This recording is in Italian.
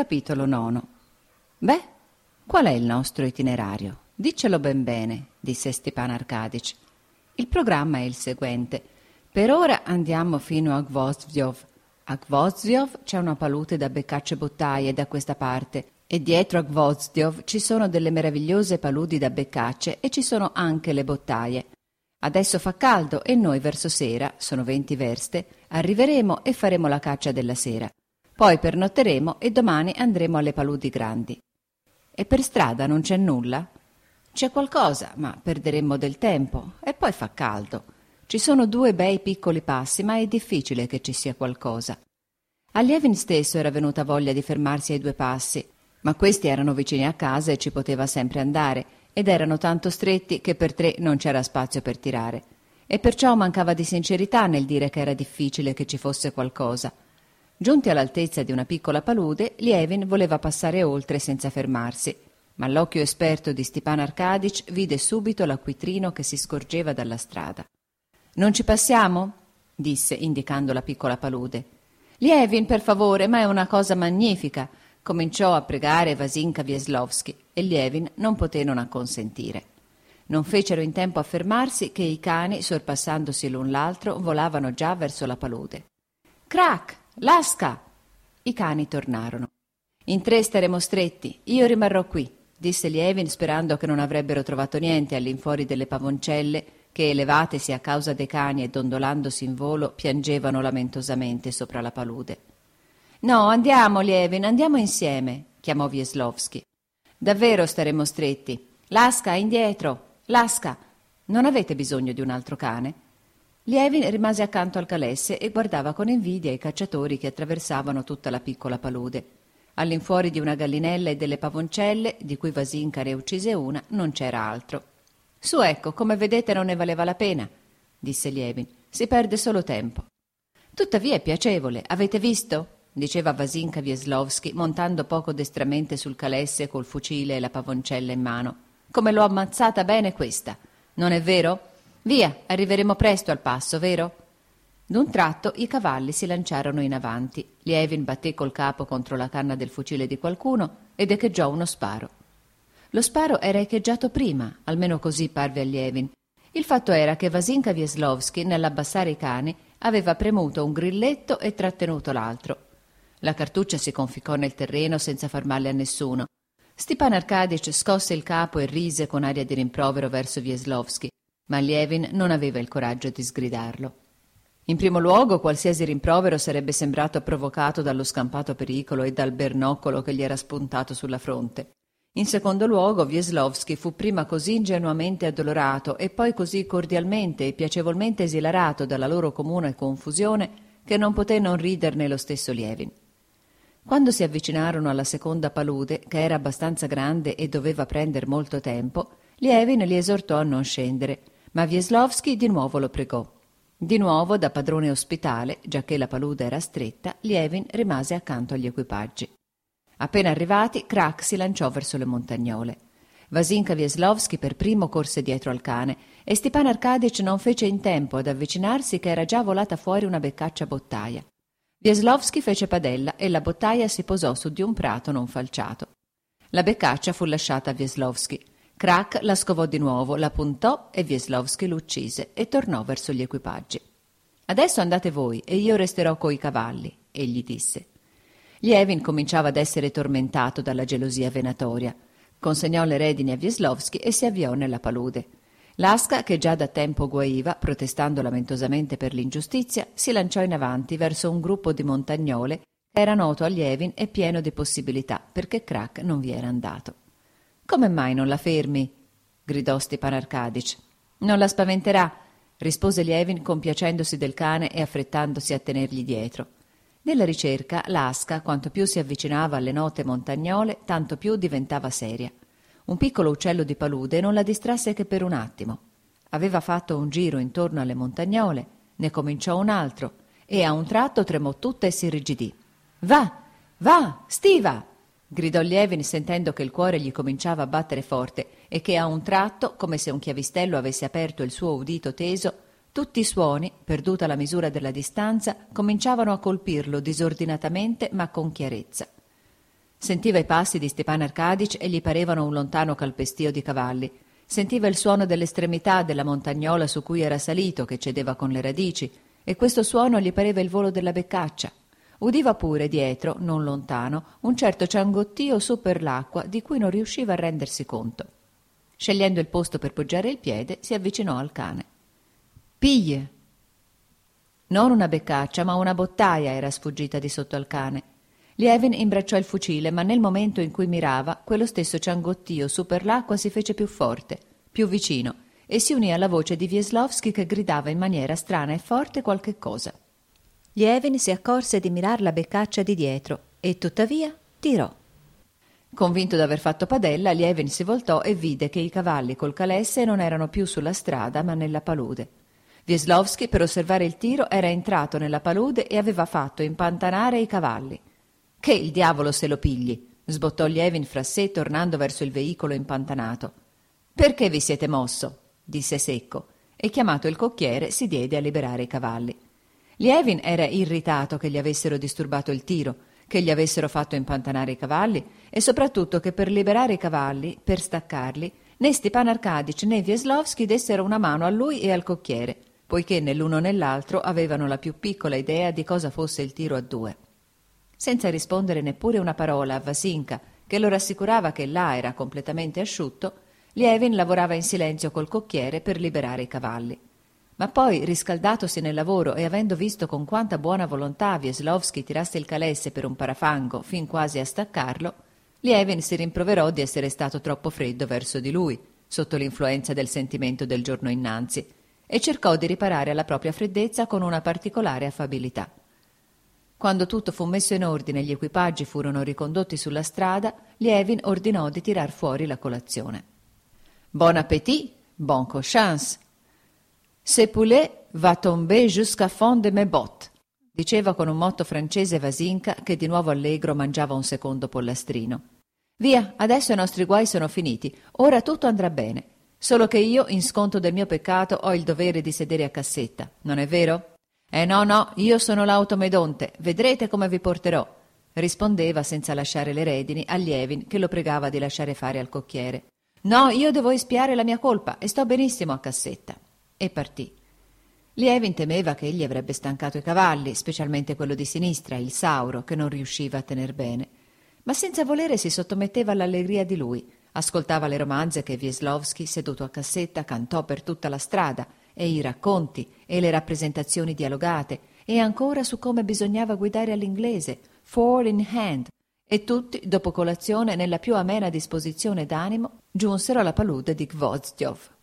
Capitolo 9. Beh, qual è il nostro itinerario? Diccelo ben bene, disse Stepan Arkadych. Il programma è il seguente. Per ora andiamo fino a Gvozdov. A Gvozdov c'è una palude da beccacce bottaie da questa parte e dietro a Gvozdov ci sono delle meravigliose paludi da beccacce e ci sono anche le bottaie. Adesso fa caldo e noi verso sera, sono 20 verste, arriveremo e faremo la caccia della sera. Poi pernotteremo e domani andremo alle paludi grandi. E per strada non c'è nulla? C'è qualcosa, ma perderemmo del tempo e poi fa caldo. Ci sono 2 bei piccoli passi, ma è difficile che ci sia qualcosa. A Lievin stesso era venuta voglia di fermarsi ai 2 passi, ma questi erano vicini a casa e ci poteva sempre andare, ed erano tanto stretti che per 3 non c'era spazio per tirare. E perciò mancava di sincerità nel dire che era difficile che ci fosse qualcosa. Giunti all'altezza di una piccola palude, Lievin voleva passare oltre senza fermarsi, ma l'occhio esperto di Stepan Arkadych vide subito l'acquitrino che si scorgeva dalla strada. «Non ci passiamo?» disse, indicando la piccola palude. «Lievin, per favore, ma è una cosa magnifica!» cominciò a pregare Vasinka Wieslowski, e Lievin non poté non acconsentire. Non fecero in tempo a fermarsi che i cani, sorpassandosi l'un l'altro, volavano già verso la palude. «Krak! Laska!» I cani tornarono. «In 3 staremo stretti, io rimarrò qui», disse Lievin, sperando che non avrebbero trovato niente all'infuori delle pavoncelle che, elevatesi a causa dei cani e dondolandosi in volo, piangevano lamentosamente sopra la palude. «No, andiamo, Lievin, andiamo insieme», chiamò Wieslowski. «Davvero staremo stretti. Laska, indietro! Laska! Non avete bisogno di un altro cane?» Lievin rimase accanto al calesse e guardava con invidia i cacciatori che attraversavano tutta la piccola palude. All'infuori di una gallinella e delle pavoncelle, di cui Vasinka ne uccise una, non c'era altro. «Su, ecco, come vedete non ne valeva la pena», disse Lievin. «Si perde solo tempo». «Tuttavia è piacevole, avete visto?» diceva Vasinka Wieslowski, montando poco destramente sul calesse col fucile e la pavoncella in mano. «Come l'ho ammazzata bene questa, non è vero? Via, arriveremo presto al passo, vero?» D'un tratto i cavalli si lanciarono in avanti. Lievin batté col capo contro la canna del fucile di qualcuno ed echeggiò uno sparo. Lo sparo era echeggiato prima, almeno così parve a Lievin. Il fatto era che Vasinka Wieslowski, nell'abbassare i cani, aveva premuto un grilletto e trattenuto l'altro. La cartuccia si conficcò nel terreno senza far male a nessuno. Stepan Arkadych scosse il capo e rise con aria di rimprovero verso Wieslowski, ma Lievin non aveva il coraggio di sgridarlo. In primo luogo, qualsiasi rimprovero sarebbe sembrato provocato dallo scampato pericolo e dal bernoccolo che gli era spuntato sulla fronte. In secondo luogo, Wieslowski fu prima così ingenuamente addolorato e poi così cordialmente e piacevolmente esilarato dalla loro comune confusione che non poté non riderne lo stesso Lievin. Quando si avvicinarono alla seconda palude, che era abbastanza grande e doveva prender molto tempo, Lievin li esortò a non scendere, ma Wieslowski di nuovo lo pregò. Di nuovo, da padrone ospitale, giacché la palude era stretta, Lievin rimase accanto agli equipaggi. Appena arrivati, Krak si lanciò verso le montagnole. Vasinka Wieslowski per primo corse dietro al cane e Stepan Arkadych non fece in tempo ad avvicinarsi che era già volata fuori una beccaccia bottaia. Wieslowski fece padella e la bottaia si posò su di un prato non falciato. La beccaccia fu lasciata a Wieslowski. Krak la scovò di nuovo, la puntò e Wieslowski l'uccise e tornò verso gli equipaggi. «Adesso andate voi e io resterò coi cavalli», egli disse. Lievin cominciava ad essere tormentato dalla gelosia venatoria. Consegnò le redini a Wieslowski e si avviò nella palude. Laska, che già da tempo guaiva, protestando lamentosamente per l'ingiustizia, si lanciò in avanti verso un gruppo di montagnole che era noto a Lievin e pieno di possibilità, perché Krak non vi era andato. «Come mai non la fermi?» gridò Stepan Arkadych. «Non la spaventerà», rispose Lievin compiacendosi del cane e affrettandosi a tenergli dietro. Nella ricerca, Laska, quanto più si avvicinava alle note montagnole, tanto più diventava seria. Un piccolo uccello di palude non la distrasse che per un attimo. Aveva fatto un giro intorno alle montagnole, ne cominciò un altro, e a un tratto tremò tutta e si irrigidì. «Va! Va! Stiva!» gridò Lievin, sentendo che il cuore gli cominciava a battere forte e che a un tratto, come se un chiavistello avesse aperto il suo udito teso, tutti i suoni, perduta la misura della distanza, cominciavano a colpirlo disordinatamente ma con chiarezza. Sentiva i passi di Stepan Arcadic e gli parevano un lontano calpestio di cavalli. Sentiva il suono dell'estremità della montagnola su cui era salito, che cedeva con le radici, e questo suono gli pareva il volo della beccaccia. Udiva pure dietro, non lontano, un certo ciangottio su per l'acqua di cui non riusciva a rendersi conto. Scegliendo il posto per poggiare il piede, si avvicinò al cane. «Piglie!» Non una beccaccia, ma una bottaia era sfuggita di sotto al cane. Lievin imbracciò il fucile, ma nel momento in cui mirava, quello stesso ciangottio su per l'acqua si fece più forte, più vicino, e si unì alla voce di Wieslowski che gridava in maniera strana e forte qualche cosa. Lievin si accorse di mirar la beccaccia di dietro e, tuttavia, tirò. Convinto d'aver fatto padella, Lievin si voltò e vide che i cavalli col calesse non erano più sulla strada, ma nella palude. Wieslowski, per osservare il tiro, era entrato nella palude e aveva fatto impantanare i cavalli. «Che il diavolo se lo pigli!» sbottò Lievin fra sé, tornando verso il veicolo impantanato. «Perché vi siete mosso?» disse secco, e chiamato il cocchiere si diede a liberare i cavalli. Lievin era irritato che gli avessero disturbato il tiro, che gli avessero fatto impantanare i cavalli e soprattutto che per liberare i cavalli, per staccarli, né Stepan Arcadic né Wieslowski dessero una mano a lui e al cocchiere, poiché né l'uno né l'altro avevano la più piccola idea di cosa fosse il tiro a due. Senza rispondere neppure una parola a Vasinka, che lo rassicurava che là era completamente asciutto, Lievin lavorava in silenzio col cocchiere per liberare i cavalli. Ma poi, riscaldatosi nel lavoro e avendo visto con quanta buona volontà Wieslowski tirasse il calesse per un parafango fin quasi a staccarlo, Lievin si rimproverò di essere stato troppo freddo verso di lui, sotto l'influenza del sentimento del giorno innanzi, e cercò di riparare alla propria freddezza con una particolare affabilità. Quando tutto fu messo in ordine e gli equipaggi furono ricondotti sulla strada, Lievin ordinò di tirar fuori la colazione. «Bon appétit, bon cochance! Ce poulet va tomber jusqu'à fond de mes bottes», diceva con un motto francese Vasinka, che di nuovo allegro mangiava un secondo pollastrino. «Via, adesso i nostri guai sono finiti, ora tutto andrà bene. Solo che io, in sconto del mio peccato, ho il dovere di sedere a cassetta, non è vero?» No, io sono l'automedonte, vedrete come vi porterò», rispondeva senza lasciare le redini a Lievin, che lo pregava di lasciare fare al cocchiere. «No, io devo espiare la mia colpa e sto benissimo a cassetta». E partì. Lievin temeva che egli avrebbe stancato i cavalli, specialmente quello di sinistra, il Sauro, che non riusciva a tener bene. Ma senza volere si sottometteva all'allegria di lui, ascoltava le romanze che Wieslowski, seduto a cassetta, cantò per tutta la strada, e i racconti e le rappresentazioni dialogate, e ancora su come bisognava guidare all'inglese, four in hand, e tutti, dopo colazione, nella più amena disposizione d'animo, giunsero alla palude di Gvozdov.